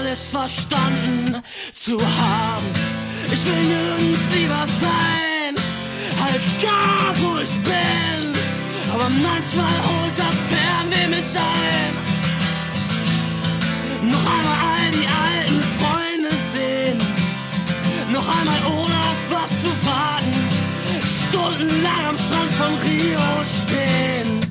alles verstanden zu haben. Ich will nirgends lieber sein, als da, wo ich bin. Aber manchmal holt das Fernweh mich ein. Noch einmal all die alten Freunde sehen. Noch einmal ohne auf was zu warten. Stundenlang am Strand von Rio stehen.